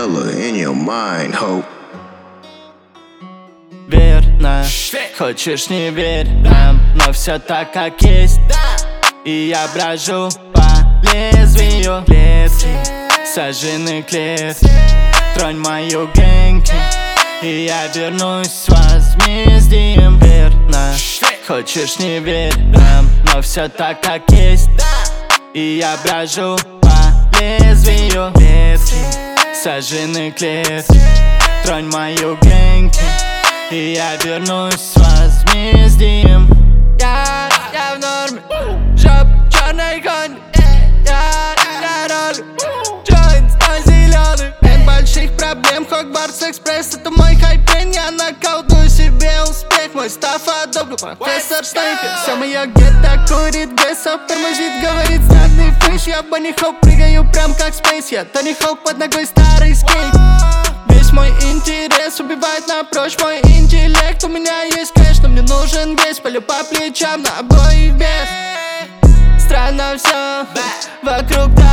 Mandela in your mind, hope. Верно, хочешь не верь нам, но все так как есть. И я брожу по лезвию клетки, сожженной клетки. Тронь мою генки, и я вернусь с возмездием. Верно, хочешь не верь нам, но все так как есть. И я брожу по лезвию клетки, сожженной клетки. Тронь мою генки, и я вернусь с возмездием. Я в норме, жоп, черный конь. Я роль, джойнт, стой зеленый. Нет больших проблем, Хогвартс Экспресс, это мой хайпен. Я наколдую себе успех, мой став одобрю, профессор Снайпер. Все мое гетто курит бесов, тормозит, говорит знатный фиш. Я Бонни Хоуп, прыгаю прям как Спейс. Я Тони Хоук, под ногой старый скейт. Весь мой интерес убивает напрочь мой интеллект. У меня есть кэш, но мне нужен весь. Полю по плечам на обоих без. Странно все вокруг.